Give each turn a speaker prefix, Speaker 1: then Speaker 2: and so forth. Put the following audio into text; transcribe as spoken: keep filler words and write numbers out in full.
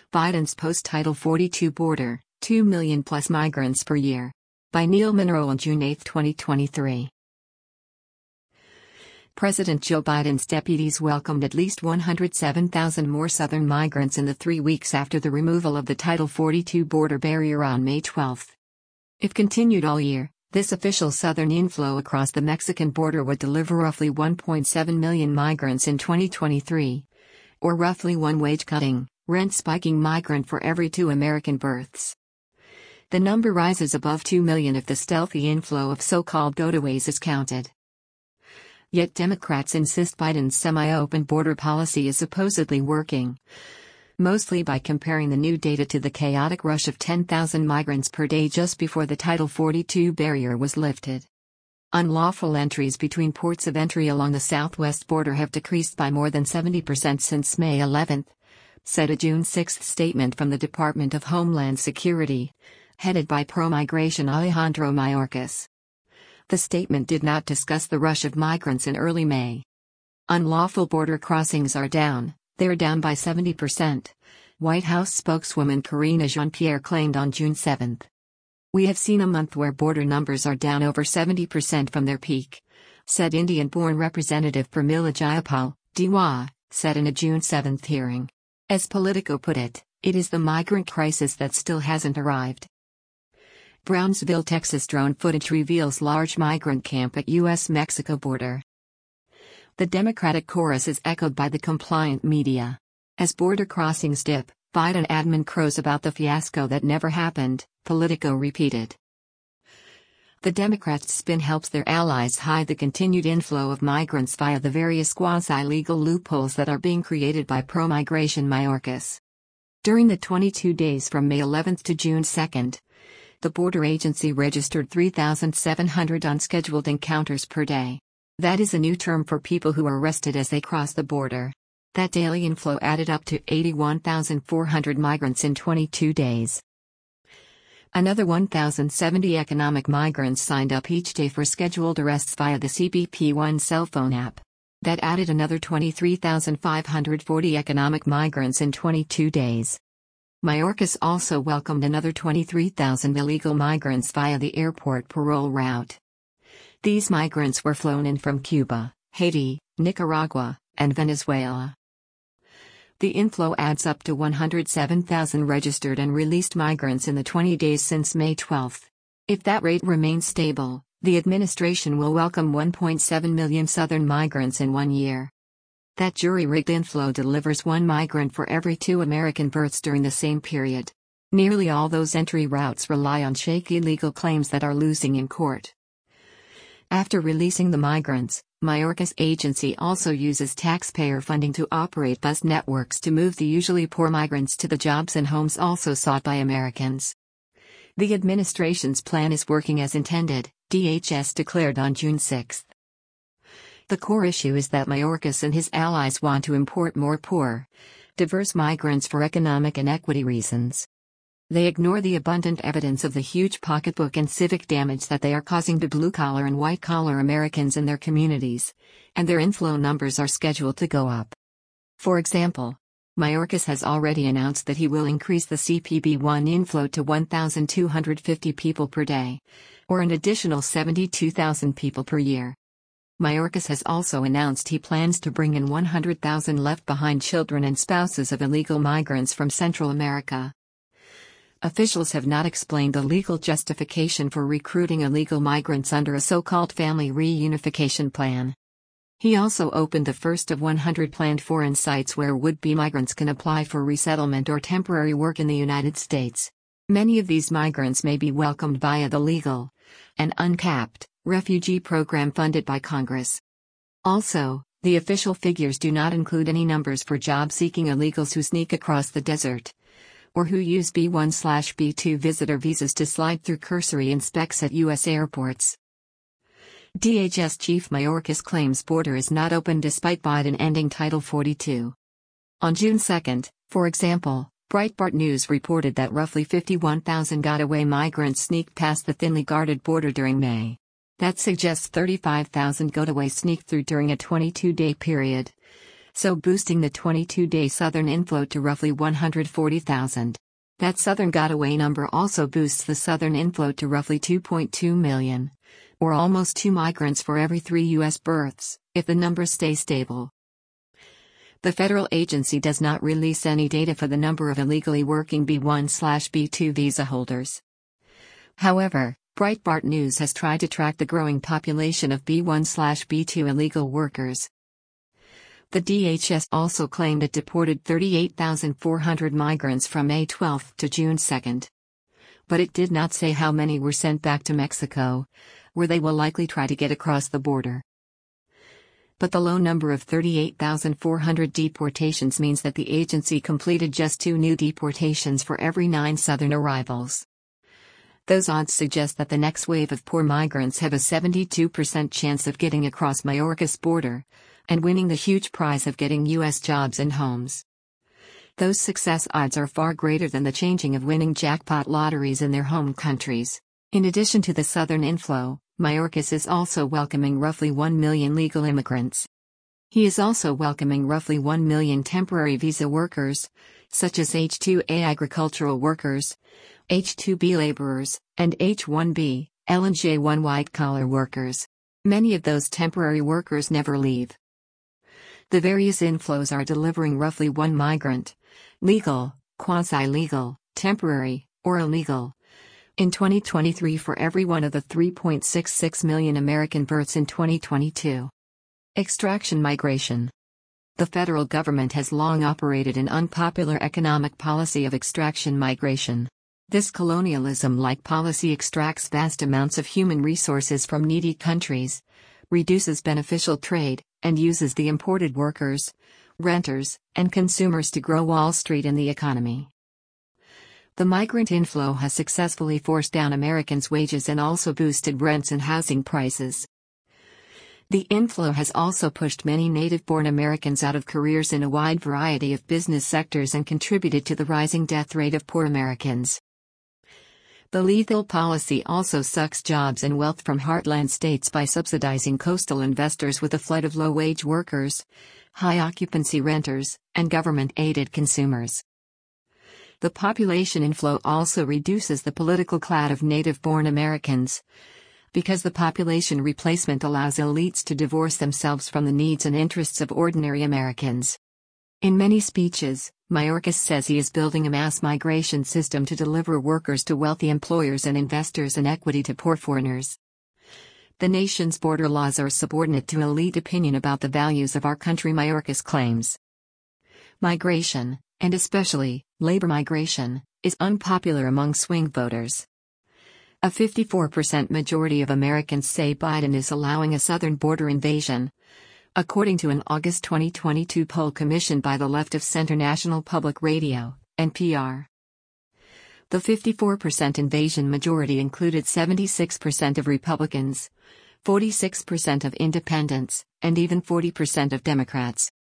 Speaker 1: Biden's post-Title forty-two border, two million plus migrants per year. By Neil Monroe on June eighth, twenty twenty-three. President Joe Biden's deputies welcomed at least one hundred seven thousand more Southern migrants in the three weeks after the removal of the Title forty-two border barrier on May twelfth. If continued all year, this official Southern inflow across the Mexican border would deliver roughly one point seven million migrants in twenty twenty-three, or roughly one wage-cutting, rent-spiking migrant for every two American births. The number rises above two million if the stealthy inflow of so-called gotaways is counted. Yet Democrats insist Biden's semi-open border policy is supposedly working, mostly by comparing the new data to the chaotic rush of ten thousand migrants per day just before the Title forty-two barrier was lifted. Unlawful entries between ports of entry along the southwest border have decreased by more than seventy percent since May eleventh, said a June sixth statement from the Department of Homeland Security, headed by pro-migration Alejandro Mayorkas. The statement did not discuss the rush of migrants in early May. Unlawful border crossings are down, they're down by seventy percent, White House spokeswoman Karine Jean-Pierre claimed on June seventh. We have seen a month where border numbers are down over seventy percent from their peak, said Indian-born Representative Pramila Jayapal, D W A, said in a June seventh hearing. As Politico put it, it is the migrant crisis that still hasn't arrived. Brownsville, Texas drone footage reveals large migrant camp at U S Mexico border. The Democratic chorus is echoed by the compliant media. As border crossings dip, Biden admin crows about the fiasco that never happened, Politico repeated. The Democrats' spin helps their allies hide the continued inflow of migrants via the various quasi-legal loopholes that are being created by pro-migration Mayorkas. During the twenty-two days from May eleventh to June second, the border agency registered three thousand seven hundred unscheduled encounters per day. That is a new term for people who are arrested as they cross the border. That daily inflow added up to eighty-one thousand four hundred migrants in twenty-two days. Another one thousand seventy economic migrants signed up each day for scheduled arrests via the C B P One cell phone app. That added another twenty-three thousand five hundred forty economic migrants in twenty-two days. Mayorkas also welcomed another twenty-three thousand illegal migrants via the airport parole route. These migrants were flown in from Cuba, Haiti, Nicaragua, and Venezuela. The inflow adds up to one hundred seven thousand registered and released migrants in the twenty days since May twelfth. If that rate remains stable, the administration will welcome one point seven million Southern migrants in one year. That jury-rigged inflow delivers one migrant for every two American births during the same period. Nearly all those entry routes rely on shaky legal claims that are losing in court. After releasing the migrants, Mayorkas' agency also uses taxpayer funding to operate bus networks to move the usually poor migrants to the jobs and homes also sought by Americans. The administration's plan is working as intended, D H S declared on June sixth. The core issue is that Mayorkas and his allies want to import more poor, diverse migrants for economic and equity reasons. They ignore the abundant evidence of the huge pocketbook and civic damage that they are causing to blue-collar and white-collar Americans in their communities, and their inflow numbers are scheduled to go up. For example, Mayorkas has already announced that he will increase the C B P One inflow to one thousand two hundred fifty people per day, or an additional seventy-two thousand people per year. Mayorkas has also announced he plans to bring in one hundred thousand left-behind children and spouses of illegal migrants from Central America. Officials have not explained the legal justification for recruiting illegal migrants under a so-called family reunification plan. He also opened the first of one hundred planned foreign sites where would-be migrants can apply for resettlement or temporary work in the United States. Many of these migrants may be welcomed via the legal and uncapped refugee program funded by Congress. Also, the official figures do not include any numbers for job-seeking illegals who sneak across the desert, or who use B one slash B two visitor visas to slide through cursory inspects at U S airports. D H S Chief Mayorkas claims border is not open despite Biden ending Title forty-two. On June second, for example, Breitbart News reported that roughly fifty-one thousand got-away migrants sneaked past the thinly guarded border during May. That suggests thirty-five thousand got-away sneaked through during a twenty-two day period, so boosting the twenty-two day Southern inflow to roughly one hundred forty thousand. That Southern Gotaway number also boosts the Southern inflow to roughly two point two million, or almost two migrants for every three U S births, if the numbers stay stable. The federal agency does not release any data for the number of illegally working B one B two visa holders. However, Breitbart News has tried to track the growing population of B one B two illegal workers. The D H S also claimed it deported thirty-eight thousand four hundred migrants from May twelfth to June second. But it did not say how many were sent back to Mexico, where they will likely try to get across the border. But the low number of thirty-eight thousand four hundred deportations means that the agency completed just two new deportations for every nine Southern arrivals. Those odds suggest that the next wave of poor migrants have a seventy-two percent chance of getting across Mayorkas border and winning the huge prize of getting U S jobs and homes. Those success odds are far greater than the changing of winning jackpot lotteries in their home countries. In addition to the Southern inflow, Mayorkas is also welcoming roughly one million legal immigrants. He is also welcoming roughly one million temporary visa workers, such as H two A agricultural workers, H two B laborers, and H one B, L and J one white-collar workers. Many of those temporary workers never leave. The various inflows are delivering roughly one migrant, legal, quasi-legal, temporary, or illegal, in twenty twenty-three for every one of the three point six six million American births in twenty twenty-two. Extraction migration. The federal government has long operated an unpopular economic policy of extraction migration. This colonialism-like policy extracts vast amounts of human resources from needy countries, reduces beneficial trade, and uses the imported workers, renters, and consumers to grow Wall Street and the economy. The migrant inflow has successfully forced down Americans' wages and also boosted rents and housing prices. The inflow has also pushed many native-born Americans out of careers in a wide variety of business sectors and contributed to the rising death rate of poor Americans. The lethal policy also sucks jobs and wealth from heartland states by subsidizing coastal investors with a flood of low-wage workers, high-occupancy renters, and government-aided consumers. The population inflow also reduces the political clout of native-born Americans, because the population replacement allows elites to divorce themselves from the needs and interests of ordinary Americans. In many speeches, Mayorkas says he is building a mass migration system to deliver workers to wealthy employers and investors and equity to poor foreigners. The nation's border laws are subordinate to elite opinion about the values of our country, Mayorkas claims. Migration, and especially labor migration, is unpopular among swing voters. A fifty-four percent majority of Americans say Biden is allowing a southern border invasion, according to an August twenty twenty-two poll commissioned by the Left of Center National Public Radio, N P R. The fifty-four percent invasion majority included seventy-six percent of Republicans, forty-six percent of independents, and even forty percent of Democrats.